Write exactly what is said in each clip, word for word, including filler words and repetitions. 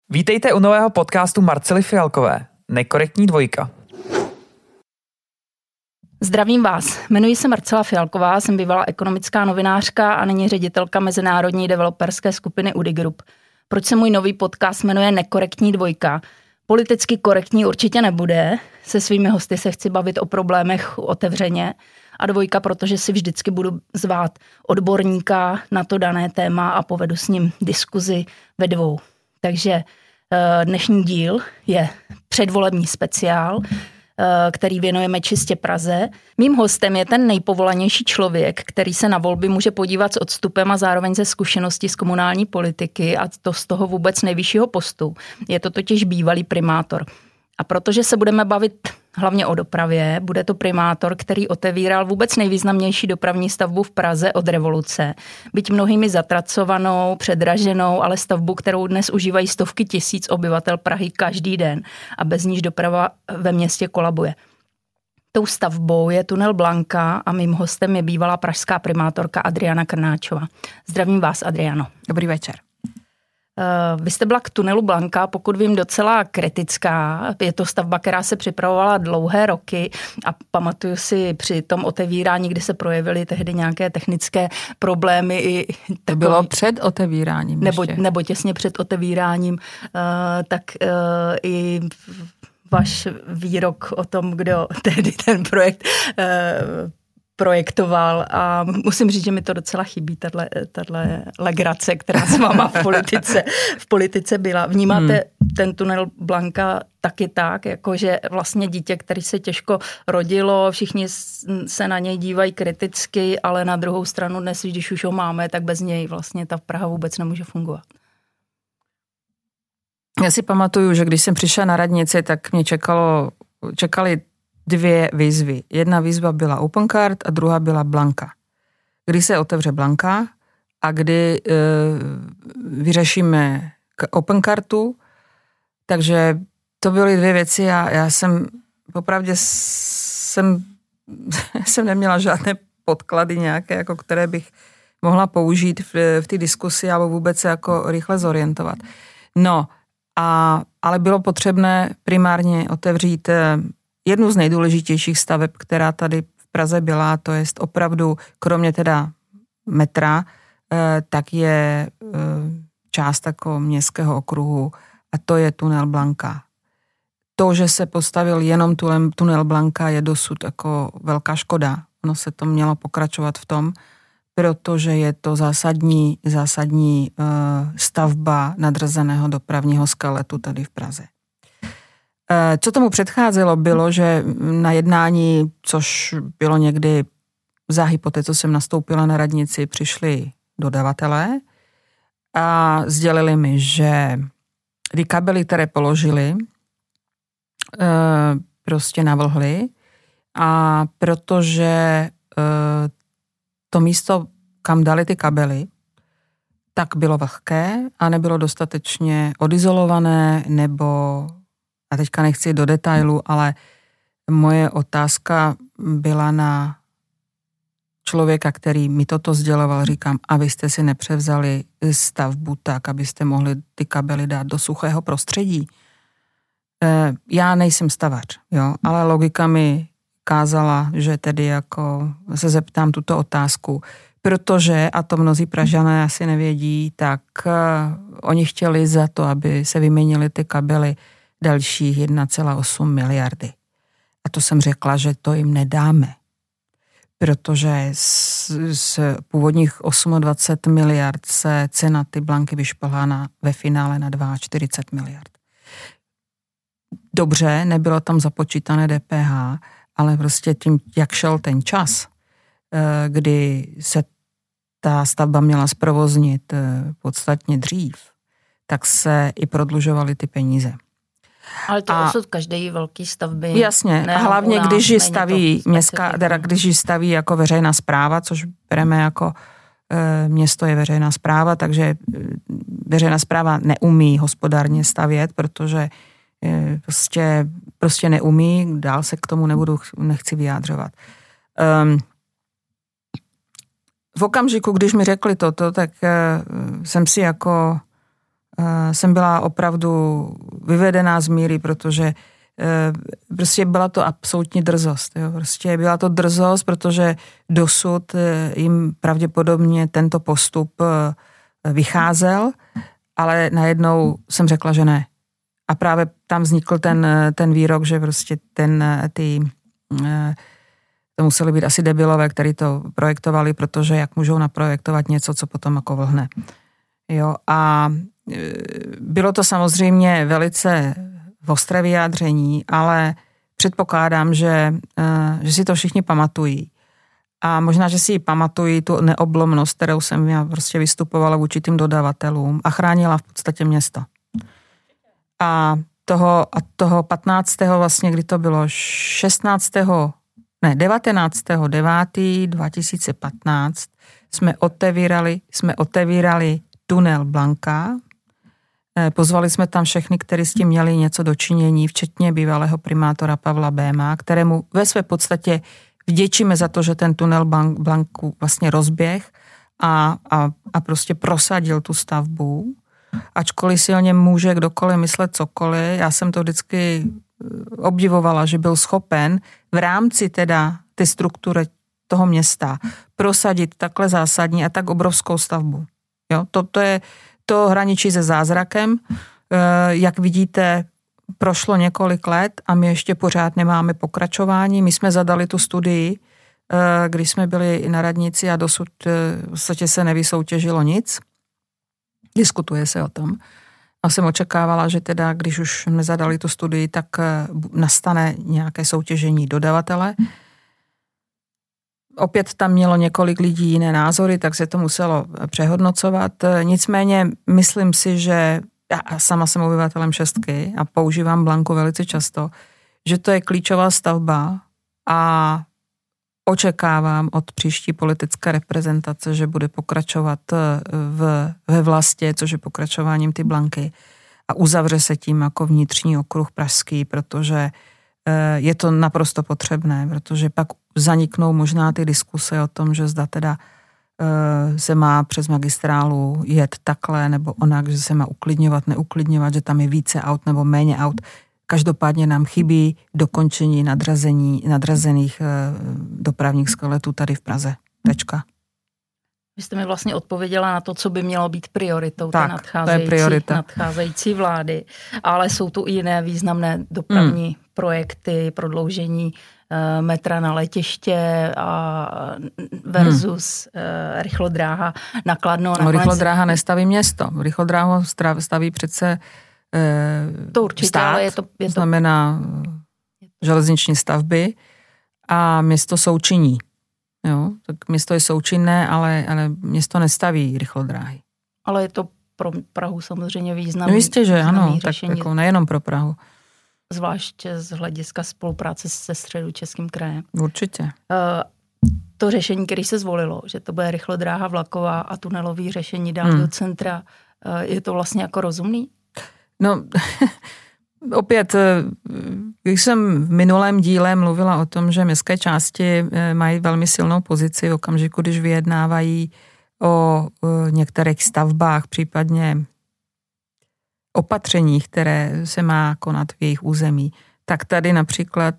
Vítejte u nového podcastu Marcely Fialkové, Nekorektní dvojka. Zdravím vás, jmenuji se Marcela Fialková, jsem bývalá ekonomická novinářka a nyní ředitelka mezinárodní developerské skupiny Udi Group. Proč se můj nový podcast jmenuje Nekorektní dvojka? Politicky korektní určitě nebude, se svými hosty se chci bavit o problémech otevřeně a dvojka, protože si vždycky budu zvát odborníka na to dané téma a povedu s ním diskuzi ve dvou. Takže dnešní díl je předvolební speciál, který věnujeme čistě Praze. Mým hostem je ten nejpovolanější člověk, který se na volby může podívat s odstupem a zároveň ze zkušeností z komunální politiky a to z toho vůbec nejvyššího postu. Je to totiž bývalý primátor. A protože se budeme bavit hlavně o dopravě, bude to primátor, který otevíral vůbec nejvýznamnější dopravní stavbu v Praze od revoluce. Byť mnohými zatracovanou, předraženou, ale stavbu, kterou dnes užívají stovky tisíc obyvatel Prahy každý den a bez níž doprava ve městě kolabuje. Tou stavbou je tunel Blanka a mým hostem je bývalá pražská primátorka Adriana Krnáčová. Zdravím vás, Adriano. Dobrý večer. Vy jste byla k tunelu Blanka, pokud vím, docela kritická. Je to stavba, která se připravovala dlouhé roky a pamatuju si při tom otevírání, kdy se projevily tehdy nějaké technické problémy. I takový, to bylo před otevíráním nebo, nebo těsně před otevíráním. Tak i váš výrok o tom, kdo tehdy ten projekt projektoval a musím říct, že mi to docela chybí, tato legrace, která s váma v politice, v politice byla. Vnímáte hmm. ten tunel Blanka taky tak, jakože vlastně dítě, který se těžko rodilo, všichni se na něj dívají kriticky, ale na druhou stranu dnes, když už ho máme, tak bez něj vlastně ta Praha vůbec nemůže fungovat. Já si pamatuju, že když jsem přišla na radnici, tak mě čekalo, čekali dvě výzvy. Jedna výzva byla Opencard a druhá byla Blanka. Kdy se otevře Blanka a kdy e, vyřešíme k Opencardu. Takže to byly dvě věci a já jsem popravdě jsem, jsem neměla žádné podklady nějaké, jako které bych mohla použít v, v té diskusi alebo vůbec se jako rychle zorientovat. No, a, ale bylo potřebné primárně otevřít jednu z nejdůležitějších staveb, která tady v Praze byla, to je opravdu, kromě teda metra, tak je část jako městského okruhu a to je tunel Blanka. To, že se postavil jenom tunel Blanka, je dosud jako velká škoda. Ono se to mělo pokračovat v tom, protože je to zásadní, zásadní stavba nadřazeného dopravního skeletu tady v Praze. Co tomu předcházelo, bylo, že na jednání, což bylo někdy záhy poté, co jsem nastoupila na radnici, přišli dodavatelé a sdělili mi, že ty kabely, které položili, prostě navlhly a protože to místo, kam dali ty kabely, tak bylo vlhké a nebylo dostatečně odizolované nebo a teďka nechci do detailu, ale moje otázka byla na člověka, který mi toto sděloval. Říkám, abyste si nepřevzali stavbu tak, abyste mohli ty kabely dát do suchého prostředí. Já nejsem stavař, jo, ale logika mi kázala, že tedy jako se zeptám tuto otázku, protože, a to mnozí Pražané asi nevědí, tak oni chtěli za to, aby se vyměnily ty kabely dalších jedna celá osm miliardy. A to jsem řekla, že to jim nedáme, protože z, z původních dvacet osm miliard se cena ty Blanky vyšplhá na, ve finále na čtyřicet dva miliard. Dobře, nebylo tam započítané D P H, ale prostě tím, jak šel ten čas, kdy se ta stavba měla zprovoznit podstatně dřív, tak se i prodlužovaly ty peníze. Ale to osud každé velké stavby. Jasně, a hlavně když ji staví městská, teda když ji staví jako veřejná správa, což bereme jako e, město je veřejná správa, takže veřejná správa neumí hospodárně stavět, protože e, prostě, prostě neumí, dál se k tomu nebudu, nechci vyjádřovat. Um, v okamžiku, když mi řekli toto, tak e, jsem si jako jsem byla opravdu vyvedená z míry, protože prostě byla to absolutní drzost. Jo. Prostě byla to drzost, protože dosud jim pravděpodobně tento postup vycházel, ale najednou jsem řekla, že ne. A právě tam vznikl ten, ten výrok, že prostě ten, ty, to museli být asi debilové, který to projektovali, protože jak můžou naprojektovat něco, co potom jako vlhne. Jo, a bylo to samozřejmě velice ostré vyjádření, ale předpokládám, že, že si to všichni pamatují. A možná, že si pamatují tu neoblomnost, kterou jsem já prostě vystupovala vůči tým dodavatelům a chránila v podstatě město. A toho, a toho patnáctého vlastně, kdy to bylo šestnáctého ne, devatenáctého devátého dva tisíce patnáct jsme otevírali, jsme otevírali tunel Blanka. Pozvali jsme tam všechny, kteří s tím měli něco dočinění, včetně bývalého primátora Pavla Béma, kterému ve své podstatě vděčíme za to, že ten tunel Blanku vlastně rozběh a, a, a prostě prosadil tu stavbu. Ačkoliv si o něm může kdokoliv myslet cokoliv, já jsem to vždycky obdivovala, že byl schopen v rámci teda té struktury toho města prosadit takhle zásadní a tak obrovskou stavbu. Jo, to, to je to hraničí se zázrakem. Jak vidíte, prošlo několik let a my ještě pořád nemáme pokračování. My jsme zadali tu studii, když jsme byli na radnici a dosud v podstatě se nevysoutěžilo nic. Diskutuje se o tom. A jsem očekávala, že teda, když už jsme zadali tu studii, tak nastane nějaké soutěžení dodavatele. Opět tam mělo několik lidí jiné názory, tak se to muselo přehodnocovat. Nicméně myslím si, že já sama jsem obyvatelem Šestky a používám Blanku velice často, že to je klíčová stavba a očekávám od příští politické reprezentace, že bude pokračovat v, ve Vlastě, což je pokračováním ty Blanky a uzavře se tím jako vnitřní okruh pražský, protože je to naprosto potřebné, protože pak zaniknou možná ty diskuse o tom, že zda teda se má přes magistrálu jet takhle nebo onak, že se má uklidňovat, neuklidňovat, že tam je více aut nebo méně aut. Každopádně nám chybí dokončení nadrazení, nadrazených dopravních skeletů tady v Praze. Tečka. Vy jste mi vlastně odpověděla na to, co by mělo být prioritou tak, té nadcházející, nadcházející vlády, ale jsou tu i jiné významné dopravní hmm. projekty, prodloužení uh, metra na letiště a versus hmm. uh, rychlodráha na Kladno. No, rychlodráha nestaví město. Rychlodráhu staví přece uh, to určitě, stát, ale je to, je to znamená železniční stavby a město součiní. Jo, tak město je součinné, ale, ale město nestaví rychlodráhy. Ale je to pro Prahu samozřejmě významný. No jistě, že ano, řešení, tak jako nejenom pro Prahu. Zvlášť z hlediska spolupráce se Středočeským krajem. Určitě. Uh, to řešení, které se zvolilo, že to bude rychlodráha vlaková a tunelový řešení dál hmm. do centra, uh, je to vlastně jako rozumný? No... Opět, když jsem v minulém díle mluvila o tom, že městské části mají velmi silnou pozici v okamžiku, když vyjednávají o některých stavbách, případně opatřeních, které se má konat v jejich území, tak tady například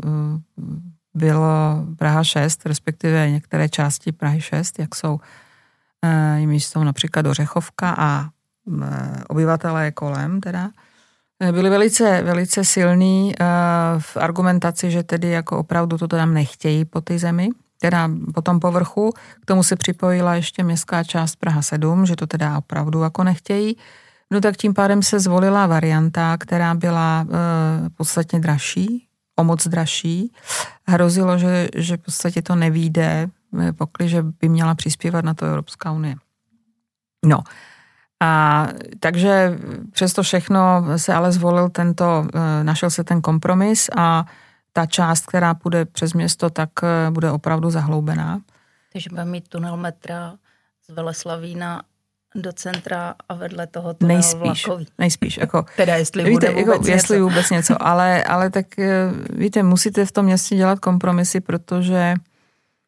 bylo Praha šest, respektive některé části Prahy šest, jak jsou, jimi jsou například Ořechovka a obyvatelé kolem teda, byli velice, velice silní v argumentaci, že tedy jako opravdu to tam nechtějí po té zemi, teda po tom povrchu. K tomu se připojila ještě městská část Praha sedm, že to teda opravdu jako nechtějí. No tak tím pádem se zvolila varianta, která byla podstatně dražší, o moc dražší. Hrozilo, že, že v podstatě to nevyjde, pokliže by měla přispívat na to Evropská unie. No, a takže přes to všechno se ale zvolil tento, našel se ten kompromis a ta část, která půjde přes město, tak bude opravdu zahloubená. Takže budeme mít tunel metra z Veleslavína do centra a vedle toho tunel vlakový. Nejspíš. Jako, teda jestli víte, bude vůbec jako, něco. Jestli vůbec něco, ale, ale tak víte, musíte v tom městě dělat kompromisy, protože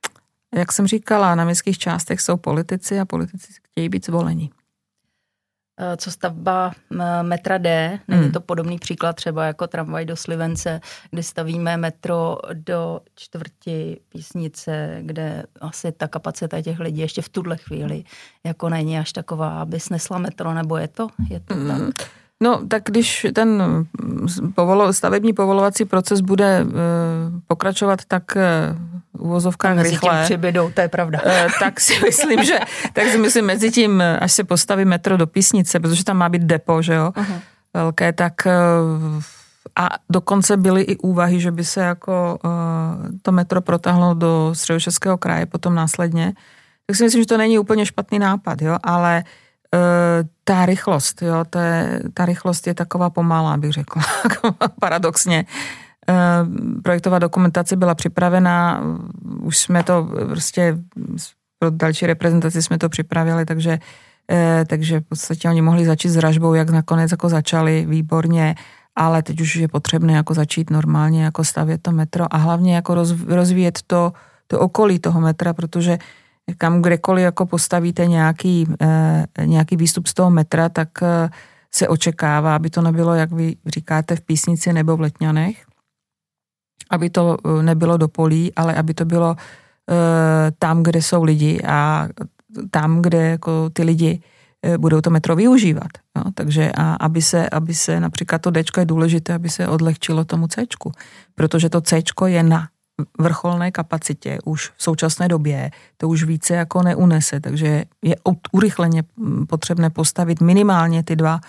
jak jsem říkala, na městských částech jsou politici a politici chtějí být zvoleni. Co stavba metra D, není hmm. to podobný příklad třeba jako tramvaj do Slivence, kde stavíme metro do čtvrti Písnice, kde asi ta kapacita těch lidí ještě v tuhle chvíli jako není až taková, aby snesla metro, nebo je to? Je to tak? Hmm. No, tak když ten povolo, stavební povolovací proces bude uh, pokračovat tak uh, v uvozovkách mezi rychle. Mezi tím přibydou, to je pravda. Uh, tak si myslím, že tak si myslím, mezi tím, až se postaví metro do Písnice, protože tam má být depo, že jo, uh-huh. velké, tak uh, a dokonce byly i úvahy, že by se jako uh, to metro protáhlo do Středočeského kraje potom následně. Tak si myslím, že to není úplně špatný nápad, jo, ale ta rychlost, jo, ta, ta rychlost je taková pomalá, bych řekla, paradoxně. Projektová dokumentace byla připravená, už jsme to prostě pro další reprezentaci jsme to připravili, takže, takže v podstatě oni mohli začít s ražbou, jak nakonec jako začali, výborně, ale teď už je potřebné jako začít normálně jako stavět to metro a hlavně jako rozvíjet to, to okolí toho metra, protože kam kdekoliv jako postavíte nějaký, eh, nějaký výstup z toho metra, tak eh, se očekává, aby to nebylo, jak vy říkáte, v Písnici nebo v Letňanech, aby to nebylo do polí, ale aby to bylo eh, tam, kde jsou lidi a tam, kde jako ty lidi eh, budou to metro využívat. No, takže a aby se, aby se například to Dčko je důležité, aby se odlehčilo tomu Cčku, protože to Cčko je na vrcholné kapacitě už v současné době, to už více jako neunese, takže je urychleně potřebné postavit minimálně ty dva,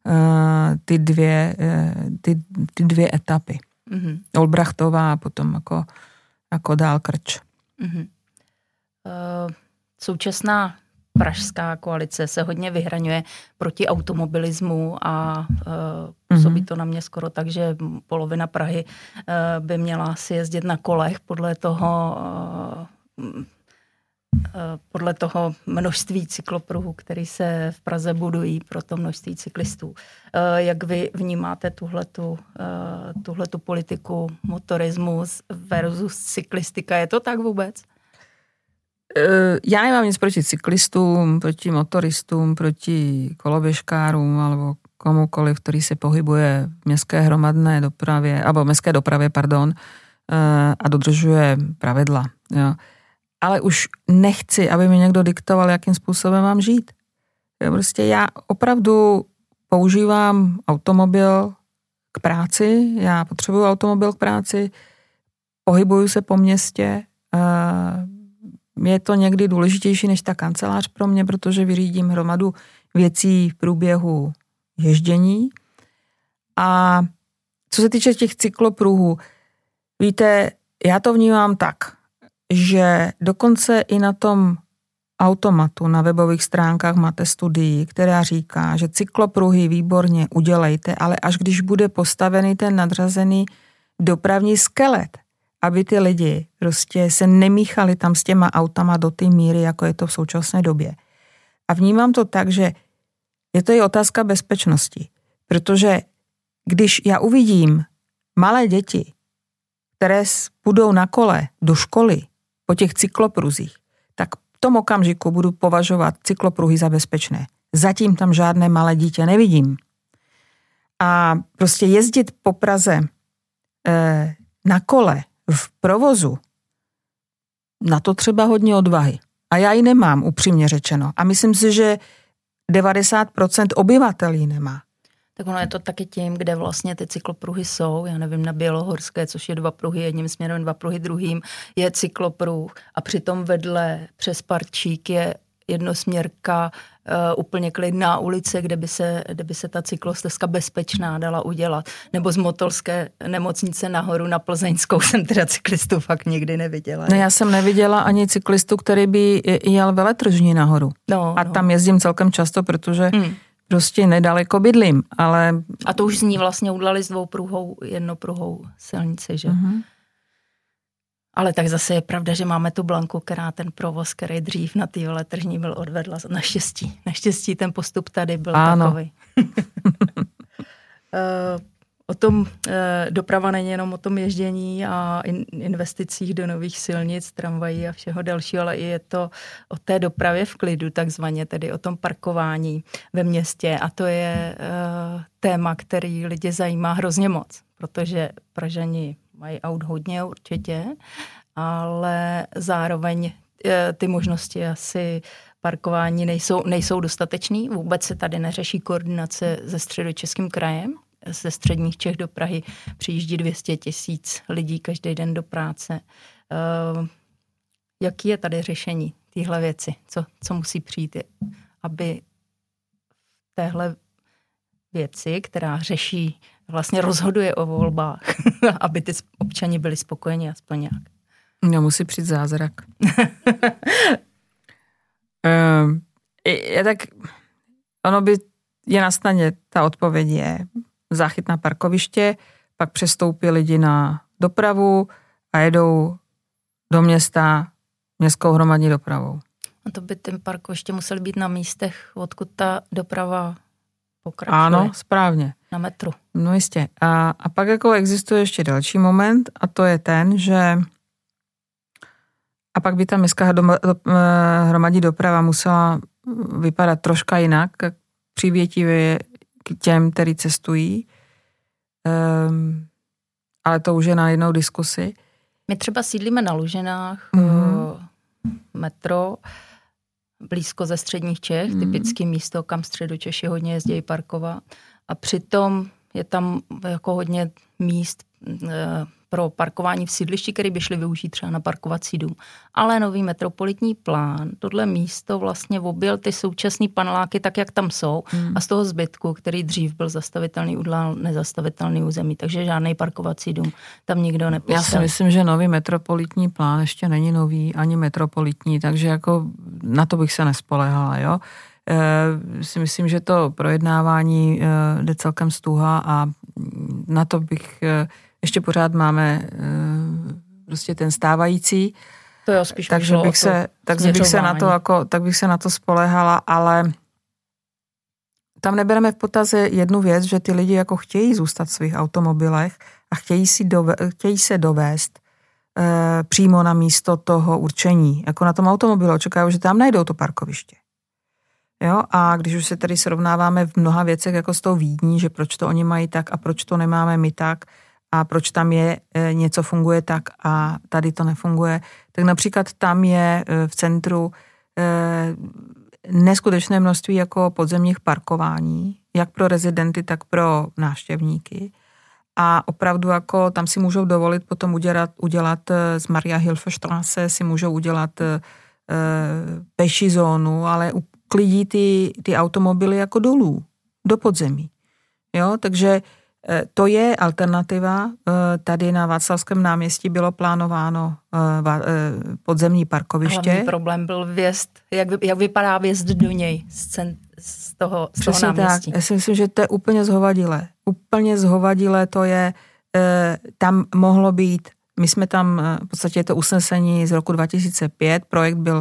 ty dvě, ty, ty dvě etapy. Mm-hmm. Olbrachtová a potom jako, jako dál Krč. Mm-hmm. Uh, současná pražská koalice se hodně vyhraňuje proti automobilismu a uh, působí to na mě skoro tak, že polovina Prahy uh, by měla si jezdit na kolech podle toho, uh, uh, podle toho množství cyklopruhů, který se v Praze budují pro to množství cyklistů. Uh, jak vy vnímáte tuhletu, uh, tuhletu politiku, motorismus versus cyklistika? Je to tak vůbec? Já nemám nic proti cyklistům, proti motoristům, proti koloběžkárům alebo komukoliv, který se pohybuje v městské hromadné dopravě, alebo městské dopravě, pardon, a dodržuje pravidla. Jo. Ale už nechci, aby mi někdo diktoval, jakým způsobem mám žít. Jo, prostě já opravdu používám automobil k práci, já potřebuju automobil k práci, pohybuju se po městě, je to někdy důležitější než ta kancelář pro mě, protože vyřídím hromadu věcí v průběhu ježdění. A co se týče těch cyklopruhů, víte, já to vnímám tak, že dokonce i na tom automatu na webových stránkách máte studii, která říká, že cyklopruhy výborně udělejte, ale až když bude postavený ten nadřazený dopravní skelet, aby ty lidi prostě se nemíchali tam s těma autama do té míry, jako je to v současné době. A vnímám to tak, že je to i otázka bezpečnosti, protože když já uvidím malé děti, které půjdou na kole do školy po těch cyklopruzích, tak v tom okamžiku budu považovat cyklopruhy za bezpečné. Zatím tam žádné malé dítě nevidím. A prostě jezdit po Praze eh, na kole v provozu, na to třeba hodně odvahy. A já ji nemám, upřímně řečeno. A myslím si, že devadesát procent obyvatel ji nemá. Tak ono je to taky tím, kde vlastně ty cyklopruhy jsou. Já nevím, na Bělohorské, což je dva pruhy jedním směrem, dva pruhy druhým, je cyklopruh. A přitom vedle přes Parčík je jednosměrka uh, úplně klidná ulice, kde by, se, kde by se ta cyklostezka bezpečná dala udělat. Nebo z Motolské nemocnice nahoru na Plzeňskou jsem teda cyklistu fakt nikdy neviděla. No, já jsem neviděla ani cyklistu, který by jel veletržní nahoru. No, a no. Tam jezdím celkem často, protože hmm. prostě nedaleko bydlím, ale... A to už z ní vlastně udělali s dvoupruhou, jednopruhou silnici, že? Uh-huh. Ale tak zase je pravda, že máme tu Blanku, která ten provoz, který dřív na té veletržní byl odvedla. Naštěstí. Naštěstí ten postup tady byl ano. takový. o tom e, doprava není jenom o tom ježdění a in, investicích do nových silnic, tramvají a všeho dalšího, ale i je to o té dopravě v klidu, takzvaně, tedy o tom parkování ve městě. A to je e, téma, který lidi zajímá hrozně moc, protože Pražani mají aut hodně určitě, ale zároveň e, ty možnosti asi parkování nejsou, nejsou dostatečný. Vůbec se tady neřeší koordinace se Středočeským krajem. Ze středních Čech do Prahy přijíždí dvě stě tisíc lidí každý den do práce. Uh, jaký je tady řešení téhle věci? Co, co musí přijít, aby v téhle věci, která řeší, vlastně rozhoduje o volbách, aby ty občani byli spokojeni aspoň nějak? No, musí přijít zázrak. um, je tak, ono by je na snadě, ta odpověď je záchyt na parkoviště, pak přestoupí lidi na dopravu a jedou do města městskou hromadní dopravou. A to by ten parkoviště musel být na místech, odkud ta doprava pokračuje. Ano, správně. Na metru. No jistě. A, a pak jako existuje ještě další moment a to je ten, že a pak by ta městská hromadní doprava musela vypadat troška jinak, přívětivě k těm, kteří cestují. Um, ale to už je na jednou diskusi. My třeba sídlíme na Lužinách, mm-hmm. metro, blízko ze středních Čech, mm-hmm. typické místo, kam Středočeši hodně jezdí parkovat. A přitom je tam jako hodně míst pro parkování v sídlišti, který by šli využít třeba na parkovací dům. Ale nový metropolitní plán, tohle místo vlastně objel ty současné paneláky tak, jak tam jsou hmm. a z toho zbytku, který dřív byl zastavitelný, udělal nezastavitelný území, takže žádný parkovací dům tam nikdo nepostavil. Já si myslím, že nový metropolitní plán ještě není nový, ani metropolitní, takže jako na to bych se nespoléhala, jo. E, si myslím, že to projednávání e, jde celkem stuha a na to bych e, ještě pořád máme prostě ten stávající. To jo, spíš takže bych se, takže bych se na to jako, tak bych se na to spoléhala, ale tam nebereme v potaz jednu věc, že ty lidi jako chtějí zůstat v svých automobilech a chtějí, si dove, chtějí se dovést e, přímo na místo toho určení. Jako na tom automobilu očekávají, že tam najdou to parkoviště. Jo, a když už se tady srovnáváme v mnoha věcech jako s tou Vídní, že proč to oni mají tak a proč to nemáme my tak, a proč tam je něco funguje tak a tady to nefunguje. Tak například tam je v centru neskutečné množství jako podzemních parkování, jak pro rezidenty, tak pro návštěvníky. A opravdu jako tam si můžou dovolit potom udělat, udělat z Maria-Hilfer-Straße si můžou udělat e, peši zónu, ale uklidí ty, ty automobily jako dolů, do podzemí. Jo, takže to je alternativa. Tady na Václavském náměstí bylo plánováno podzemní parkoviště. Hlavní problém byl vjezd. Jak, jak vypadá vjezd do něj z, cent, z toho, z toho náměstí? Tak. Já si myslím, že to je úplně zhovadilé. Úplně zhovadilé to je. Tam mohlo být, my jsme tam, v podstatě je to usnesení z roku dva tisíce pět, projekt byl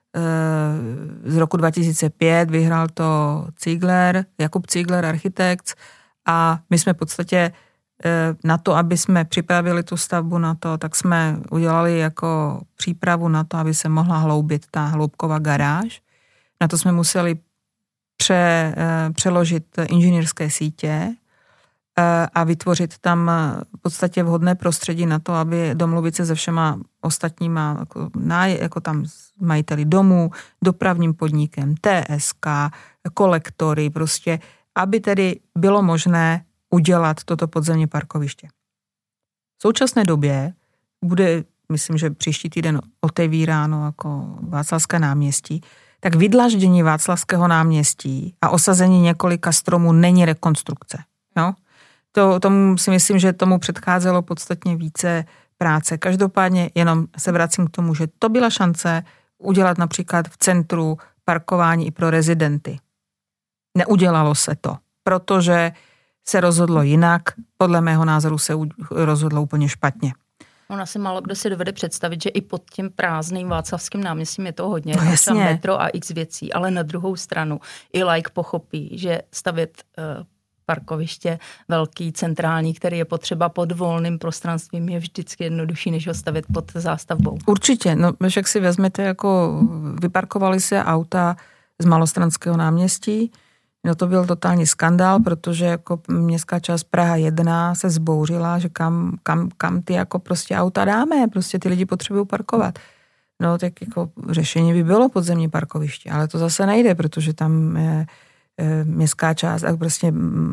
z roku dva tisíce pět, vyhrál to Ziegler, Jakub Ziegler, architekt. A my jsme v podstatě na to, aby jsme připravili tu stavbu na to, tak jsme udělali jako přípravu na to, aby se mohla hloubit ta hloubková garáž. Na to jsme museli pře, přeložit inženýrské sítě a vytvořit tam v podstatě vhodné prostředí na to, aby domluvit se se všema ostatníma, jako, jako tam majiteli domů, dopravním podnikem, T S K, kolektory, prostě aby tedy bylo možné udělat toto podzemní parkoviště. V současné době bude, myslím, že příští týden otevíráno jako Václavské náměstí, tak vydlaždění Václavského náměstí a osazení několika stromů není rekonstrukce. No? To, tomu si myslím, že tomu předcházelo podstatně více práce. Každopádně jenom se vracím k tomu, že to byla šance udělat například v centru parkování i pro rezidenty. Neudělalo se to, protože se rozhodlo jinak. Podle mého názoru se rozhodlo úplně špatně. On asi málo kdo si dovede představit, že i pod tím prázdným Václavským náměstím je to hodně. No jasně. Metro a x věcí, ale na druhou stranu i laik pochopí, že stavět uh, parkoviště velký, centrální, který je potřeba pod volným prostranstvím, je vždycky jednodušší, než ho stavět pod zástavbou. Určitě, no jak si vezmete, jako vyparkovali se auta z Malostranského náměstí, no to byl totální skandál, protože jako městská část Praha jedna se zbouřila, že kam, kam, kam ty jako prostě auta dáme, prostě ty lidi potřebují parkovat. No tak jako řešení by bylo podzemní parkoviště, ale to zase nejde, protože tam je městská část a prostě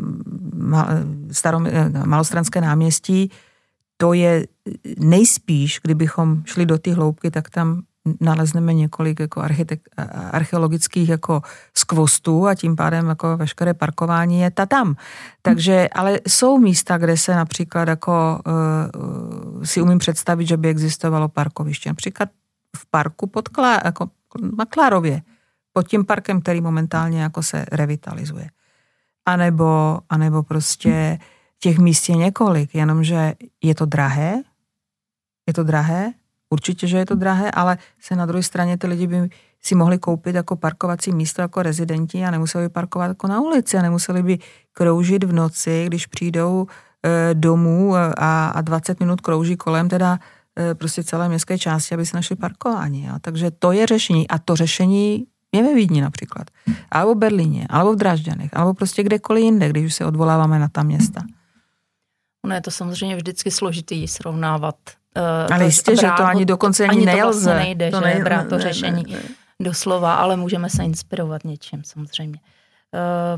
staro, Malostranské náměstí, to je nejspíš, kdybychom šli do té hloubky, tak tam nalezneme několik jako architek, archeologických jako skvostů a tím pádem jako veškeré parkování je ta tam. Takže, ale jsou místa, kde se například jako uh, si umím představit, že by existovalo parkoviště. Například v parku pod Klá, jako na Klárově, pod tím parkem, který momentálně jako se revitalizuje. A nebo, a nebo prostě těch míst je několik, jenomže je to drahé, je to drahé, určitě, že je to drahé, ale se na druhé straně ty lidi by si mohli koupit jako parkovací místo jako rezidenti a nemuseli by parkovat jako na ulici a nemuseli by kroužit v noci, když přijdou e, domů a, a dvacet minut krouží kolem teda e, prostě celé městské části, aby si našli parkování. Jo. Takže to je řešení a to řešení je ve Vídni například, alebo v Berlíně, alebo v Drážďanech, alebo prostě kdekoliv jinde, když už se odvoláváme na ta města. Ono je to samozřejmě vždycky složitý srovnávat. Uh, ale jistě, že to ani dokonce ani, ani nelze. To vlastně nejde, to že nej, brát to ne, řešení ne, ne. doslova, ale můžeme se inspirovat něčím samozřejmě. Uh,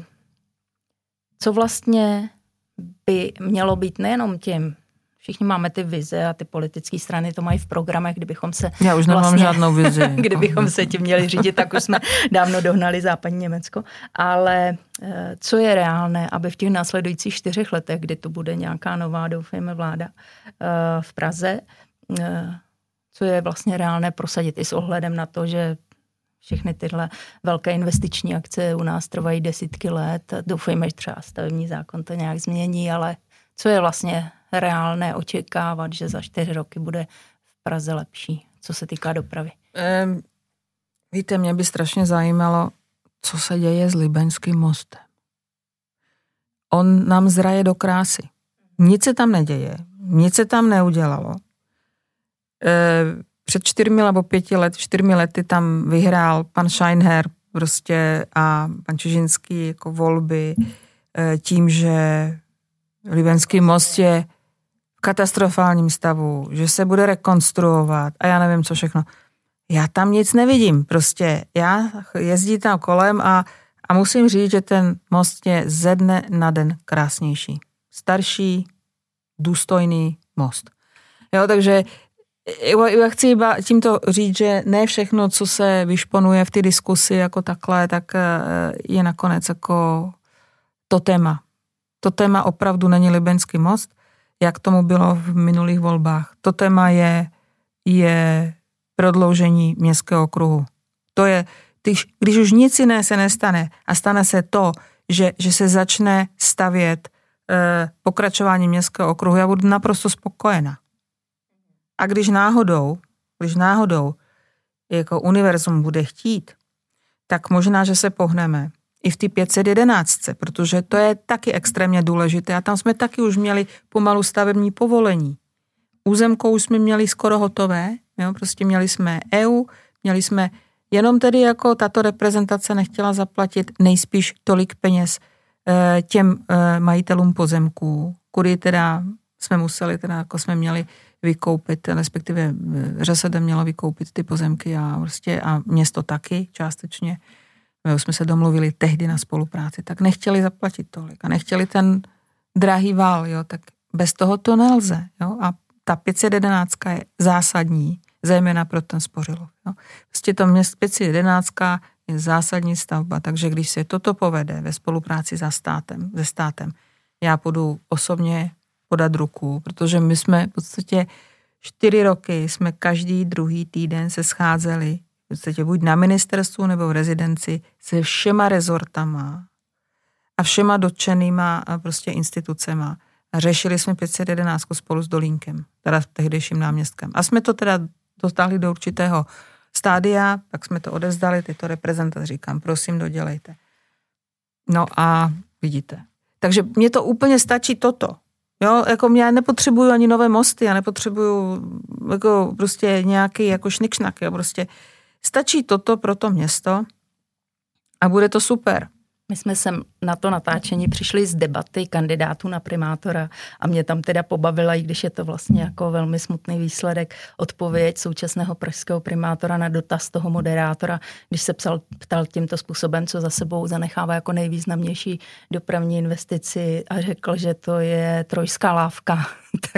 co vlastně by mělo být nejenom tím, všichni máme ty vize a ty politické strany to mají v programech, kdybychom se Já už nemám vlastně, žádnou vizi. kdybychom se tím měli řídit, tak už jsme dávno dohnali západní Německo. Ale co je reálné, aby v těch následujících čtyřech letech, kdy tu bude nějaká nová, doufejme, vláda v Praze, co je vlastně reálné prosadit i s ohledem na to, že všechny tyhle velké investiční akce u nás trvají desítky let. Doufejme, že třeba stavební zákon to nějak změní, ale co je vlastně reálné očekávat, že za čtyři roky bude v Praze lepší, co se týká dopravy? Um, víte, mě by strašně zajímalo, co se děje s Libeňským mostem. On nám zraje do krásy. Nic se tam neděje, nic se tam neudělalo. E, před čtyřmi nebo pěti let, čtyřmi lety tam vyhrál pan Scheinher prostě a pan Čižinský jako volby e, tím, že Libeňský most je v katastrofálním stavu, že se bude rekonstruovat a já nevím, co všechno. Já tam nic nevidím, prostě já jezdím tam kolem a, a musím říct, že ten most je ze dne na den krásnější. Starší, důstojný most. Jo, takže já chci tímto říct, že ne všechno, co se vyšponuje v té diskusi jako takhle, tak je nakonec jako to téma. To téma opravdu není Libeňský most, jak tomu bylo v minulých volbách. To téma je, je prodloužení městského okruhu. To je, když, když už nic jiné se nestane a stane se to, že, že se začne stavět eh, pokračování městského okruhu, já budu naprosto spokojená. A když náhodou, když náhodou jako univerzum bude chtít, tak možná, že se pohneme i v té pět set jedenáct, protože to je taky extrémně důležité a tam jsme taky už měli pomalu stavební povolení. Územkou už jsme měli skoro hotové, jo, prostě měli jsme E U, měli jsme, jenom tedy jako tato reprezentace nechtěla zaplatit nejspíš tolik peněz e, těm e, majitelům pozemků, kudy teda jsme museli, teda jako jsme měli vykoupit, respektive ŘSD mělo vykoupit ty pozemky a, prostě, a město taky částečně. My už jsme se domluvili tehdy na spolupráci, tak nechtěli zaplatit tolik a nechtěli ten drahý vál, jo, tak bez toho to nelze, jo, a ta pět set jedenáct je zásadní, zejména pro ten Spořilov, jo. Prostě to měst pět set jedenáct je zásadní stavba, takže když se toto povede ve spolupráci za státem, se státem, já půjdu osobně podat ruku, protože my jsme v podstatě čtyři roky jsme každý druhý týden se scházeli v podstatě buď na ministerstvu nebo v rezidenci se všema rezortama a všema dotčenýma prostě institucema. A řešili jsme pět set jedenáct spolu s Dolínkem, teda s tehdejším náměstkem. A jsme to teda dostali do určitého stádia, pak jsme to odevzdali, tyto reprezentace říkám, prosím, dodělejte. No a vidíte. Takže mně to úplně stačí toto. Jo, jako já nepotřebuju ani nové mosty, já nepotřebuju jako prostě nějaký jako šnikšnak, jo, prostě stačí toto pro to město a bude to super. My jsme sem na to natáčení přišli z debaty kandidátů na primátora a mě tam teda pobavila, i když je to vlastně jako velmi smutný výsledek, odpověď současného pražského primátora na dotaz toho moderátora, když se psal, ptal tímto způsobem, co za sebou zanechává jako nejvýznamnější dopravní investici a řekl, že to je trojská lávka. Tak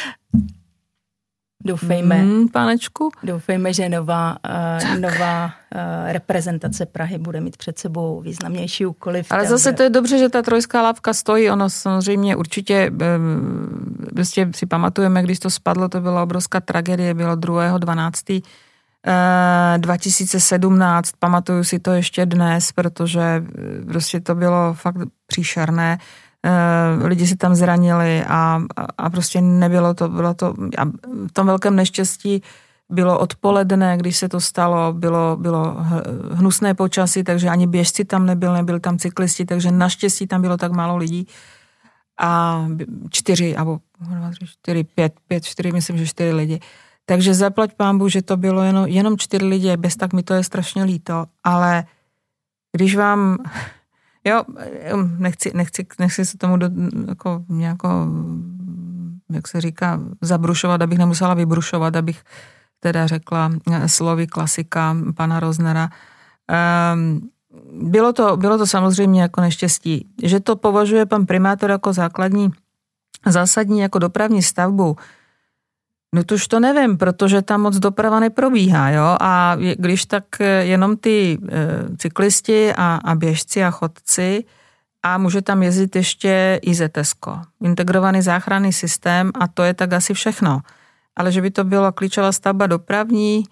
doufejme, mm, panečku. doufejme, že nová, uh, nová uh, reprezentace Prahy bude mít před sebou významnější úkoly. Ale zase to je dobře, že ta trojská lávka stojí. Ono samozřejmě určitě, prostě si pamatujeme, když to spadlo, to byla obrovská tragédie, bylo druhého dvanáctého dva tisíce sedmnáct. Pamatuju si to ještě dnes, protože prostě to bylo fakt příšerné. Lidi si tam zranili a, a prostě nebylo to, bylo to, a v tom velkém neštěstí bylo odpoledne, když se to stalo, bylo, bylo hnusné počasí, takže ani běžci tam nebyl, nebyli tam cyklisti, takže naštěstí tam bylo tak málo lidí a čtyři, nebo čtyři, pět, pět, čtyři, myslím, že čtyři lidi. Takže zaplať pánbu, že to bylo jenom, jenom čtyři lidi, bez tak mi to je strašně líto, ale když vám... Jo, nechci, nechci, nechci se tomu do, jako nějako, jak se říká, zabrušovat, abych nemusela vybrušovat, abych teda řekla slovy klasika pana Roznera. Um, bylo to, bylo to samozřejmě jako neštěstí. Že to považuje pan primátor jako základní, zásadní jako dopravní stavbu, no to už to nevím, protože tam moc doprava neprobíhá, jo, a když tak jenom ty e, cyklisti a, a běžci a chodci a může tam jezdit ještě I Z S ko, integrovaný záchranný systém a to je tak asi všechno. Ale že by to byla klíčová stavba dopravní,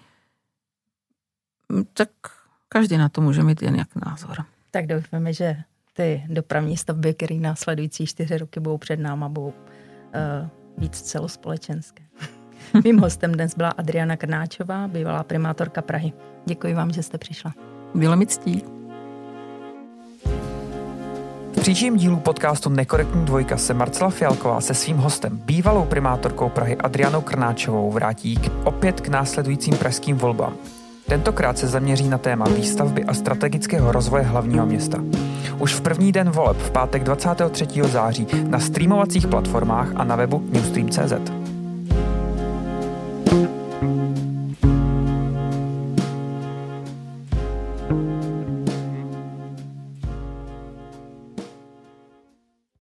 tak každý na to může mít jen nějaký názor. Tak doufáme, že ty dopravní stavby, které následující čtyři roky budou před náma, budou uh, víc celospolečenské. Mým hostem dnes byla Adriana Krnáčová, bývalá primátorka Prahy. Děkuji vám, že jste přišla. Bylo mi ctí. V příštím dílu podcastu Nekorektní dvojka se Marcela Fialková se svým hostem, bývalou primátorkou Prahy Adrianou Krnáčovou, vrátí k, opět k následujícím pražským volbám. Tentokrát se zaměří na téma výstavby a strategického rozvoje hlavního města. Už v první den voleb v pátek dvacátého třetího září na streamovacích platformách a na webu newstream tečka cé zet.